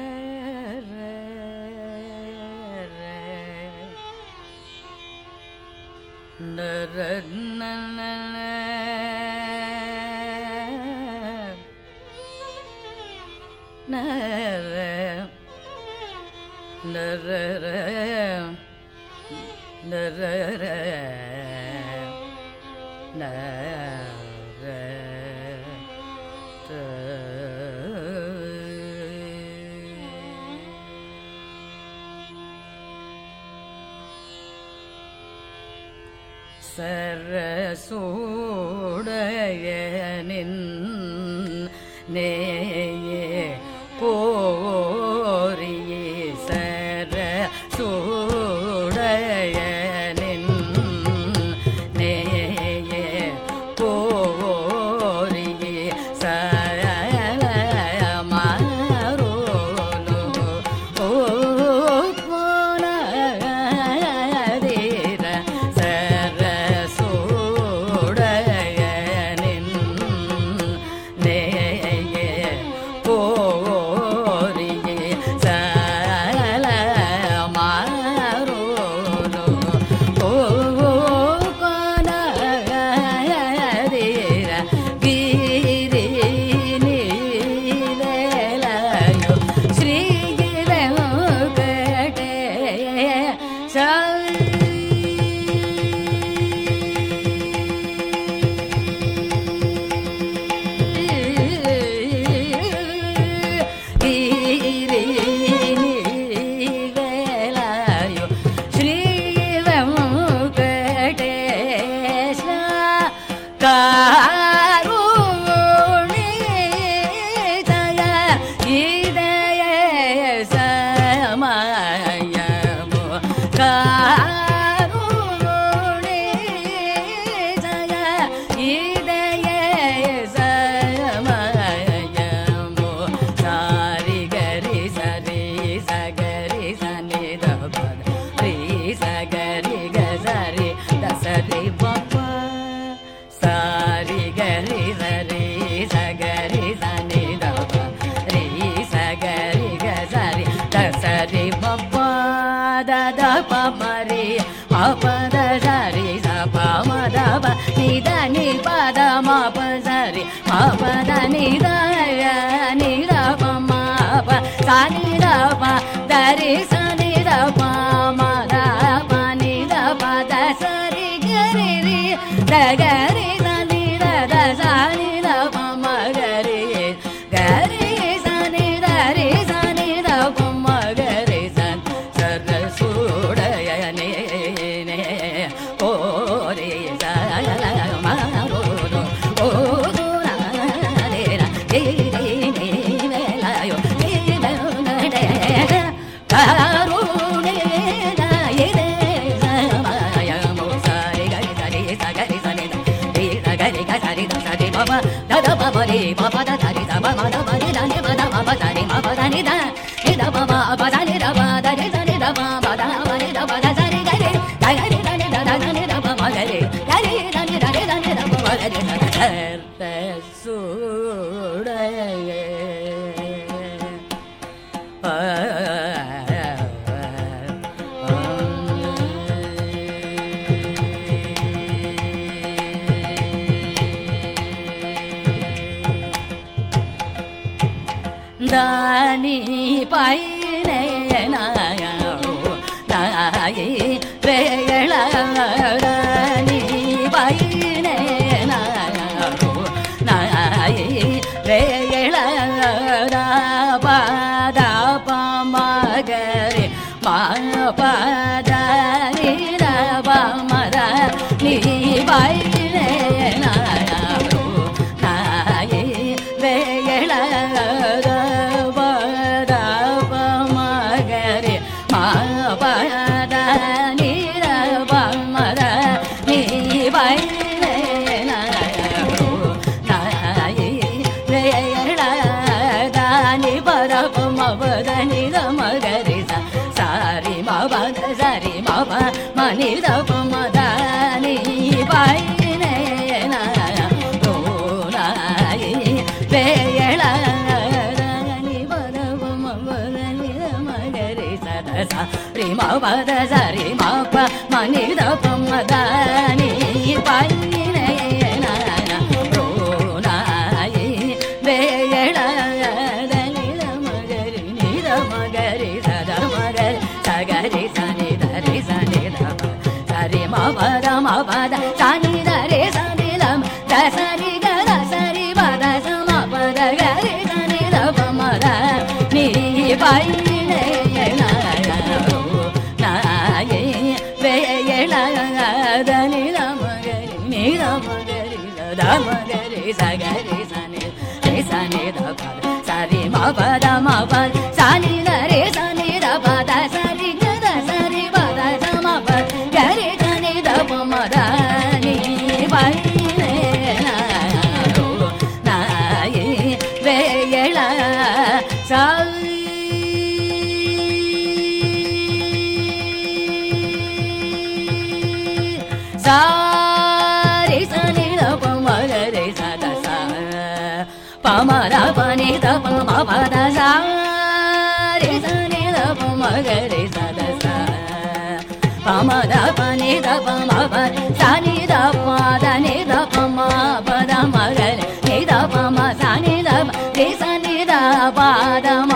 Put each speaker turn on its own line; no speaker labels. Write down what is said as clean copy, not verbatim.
சரசூடையனின் நேயே போரியே சரசூடையனின் நேயே போரியே சயமாரோனு ஓப்பனதீர சரசூடையனின் நேயே போரியே சயமாரோனு ஓப்பனதீர கிரி நீலலயோ ஸ்ரீ பமரி அபத சரி சபமதப நித நிபத மபசரி அபத நிதய நிரபமப சனிரப தரி சனிரப மதப நிதபத சரி கரி தகரி சனிரத சனிரப மகரி கரி சனிதரி சனிரப மகரி சன் சரசூடையனே ஓரே சயமாரோனு ஓதுரானேர ஏரே வேலாயோ ஏலனடே கருணே நாயரே சமயமோ சாரி கரி சரி சகரி சனி தி சகரி கரி சரி பாபா தத பாபரி பாபா தரி சப மத பரி தனி மத பாப தரி மப தனி த நித பாபா பதனி ரப தரி சரி ரப பத பரி ரப சரி கரி கரி தனி தத தனி ரப மகரி கரி தனி தனி தனி ரப மகரி சூடைய தானி பைனே நாயோ நாயி வேளரானி பைனே நாயோ நாயி வேளரா பாத பமகரி மாபதரி ரபமர நீ பைனே நாயோ நாயி வேளரா சாரி மபத சரி மப மனித மதனி பைனே நாயி வேள பதவ மபத sa ri ma pa da sa ri ma pa ma ni da pa ma da ni pa ni ne na na ro na i ve la da ni da ma ga ri ni da ma ga ri sa da ma ga sa ga ri sa ni da pa sa ri ma pa da sa ni da re sa ni da da sa ri ga da sa ri pa da sa ma pa da ga ri sa ni da pa ma da ni pa ni ne na na ro na i ve la da ni da ma ga ri ni da ma ga ri da ma ga ri sa ga ri sa ni da pa sa ri ma pa da sa ni da re sa ni da pa da sa ri ga da sa ri pa da sa ma pa ga ri sa ni da pa ma da ni pa ni ne na ro na i ve la sa sa ri sa ni da pa ma ga ri sa da sa pa ma da pa ni da pa ma pa da sa ri sa ni da pa ma ga ri sa da sa pa ma da pa ni da pa ma pa sa ni da pa da ni da pa ma pa da ma ga ni da pa ma sa ni da pa ri sa ni da pa da